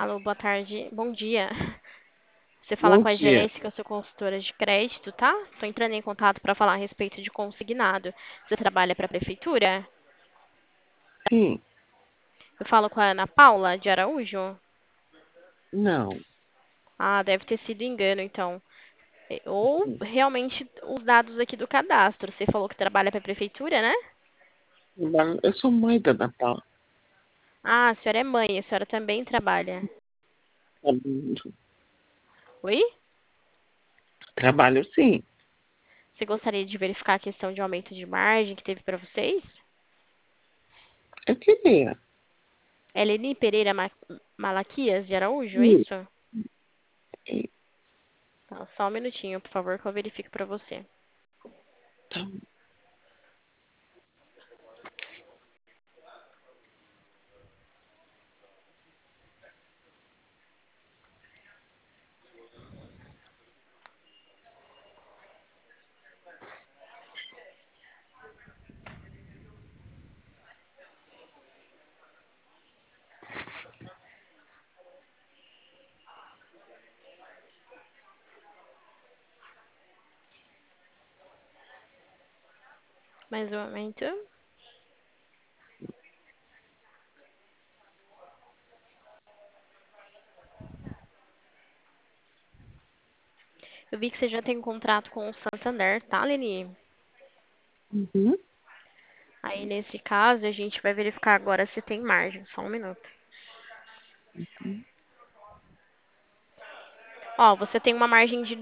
Alô, boa tarde. Bom dia. Você fala Bom com a dia. Jéssica, eu sou consultora de crédito, tá? Estou entrando em contato para falar a respeito de consignado. Você trabalha para a prefeitura? Sim, Eu falo com a Ana Paula de Araújo? não. Ah, deve ter sido engano, então. Ou Sim. realmente os dados aqui do cadastro. Você falou que trabalha para a prefeitura, né? Eu sou mãe da Ana Paula. Ah, a senhora é mãe, a senhora também trabalha. Trabalho, Oi? trabalho sim. Você gostaria de verificar a questão de aumento de margem que teve para vocês? Eu queria. Eleni Pereira Malaquias de Araújo, é Sim. isso? Sim. Tá, só um minutinho, por favor, que eu verifico para você. Tá. Mais um momento. Eu vi que você já tem um contrato com o Santander, tá, Leni? Uhum. Aí, nesse caso, a gente vai verificar agora se tem margem. Só um minuto. Ó, você tem uma margem de R$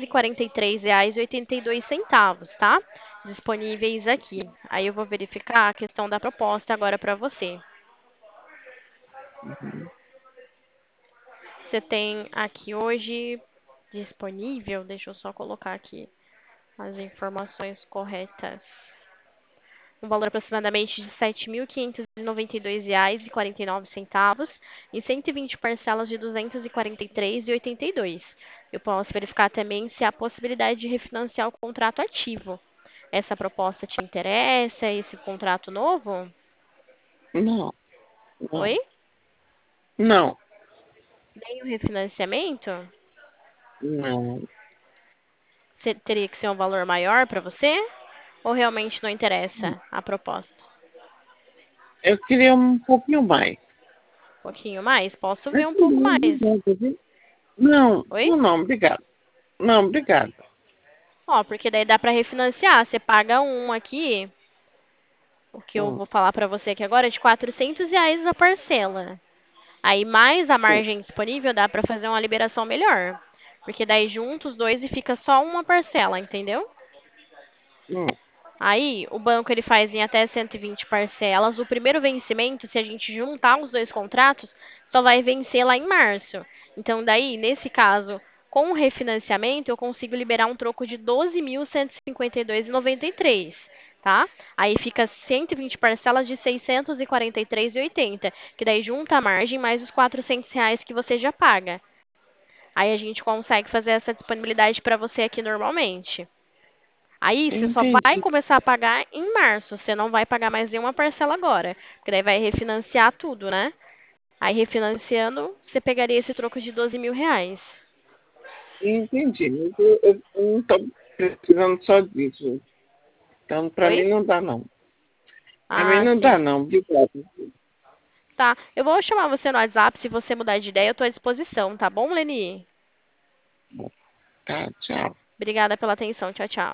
243,82, tá? Disponíveis aqui. Aí eu vou verificar a questão da proposta agora para você. Uhum. Você tem aqui hoje disponível, deixa eu só colocar aqui as informações corretas. Um valor aproximadamente de R$ 7.592,49 em 120 parcelas de R$ 243,82. Eu posso verificar também se há possibilidade de refinanciar o contrato ativo. Essa proposta te interessa? Esse contrato novo? Não, Oi? não. Não, Nem o refinanciamento? não. Teria que ser um valor maior para você? Ou realmente não interessa a proposta? Eu queria um pouquinho mais. Um pouquinho mais? Posso É ver um tudo pouco bem, mais. obrigada, viu? Não, Oi? não, não, obrigado. Não, obrigada. Ó, porque daí dá para refinanciar. Você paga um aqui, o que eu Hum, vou falar para você aqui agora é de R$ 400 a parcela. Aí mais a sim. margem disponível dá para fazer uma liberação melhor. Porque daí junta os dois e fica só uma parcela, entendeu? Hum, Aí, o banco ele faz em até 120 parcelas. O primeiro vencimento, se a gente juntar os dois contratos, só vai vencer lá em março. Então, daí, nesse caso, com o refinanciamento, eu consigo liberar um troco de 12.152,93, tá? Aí fica 120 parcelas de 643,80, que daí junta a margem mais os R$ 400 que você já paga. Aí a gente consegue fazer essa disponibilidade para você aqui normalmente. Aí você só vai entendi, começar a pagar em março. Você não vai pagar mais nenhuma parcela agora. Porque daí vai refinanciar tudo, né? Aí refinanciando, você pegaria esse troco de R$ 12.000. entendi. Mas eu não estou precisando só disso. Então, para Oi? mim não dá, não. Para mim Ah, não dá, sim. não. Obrigado. Tá. Eu vou chamar você no WhatsApp. Se você mudar de ideia, eu tô à disposição, tá bom, Leni? Tá, tchau. Obrigada pela atenção. Tchau, tchau.